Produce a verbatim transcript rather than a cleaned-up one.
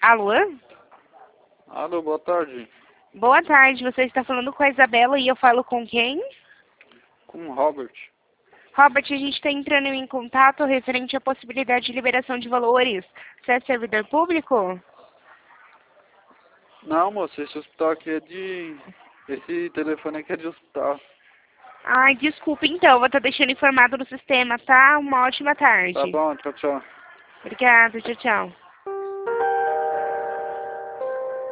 Alô? Alô, boa tarde. Boa tarde, você está falando com a Isabela e eu falo com quem? Com o Robert. Robert, a gente está entrando em contato referente à possibilidade de liberação de valores. Você é servidor público? Não, moço, esse hospital aqui é de... Esse telefone aqui é de hospital. Ai, desculpa então, vou estar deixando informado no sistema, tá? Uma ótima Tá tarde. bom, tchau, tchau. Obrigada, tchau, tchau.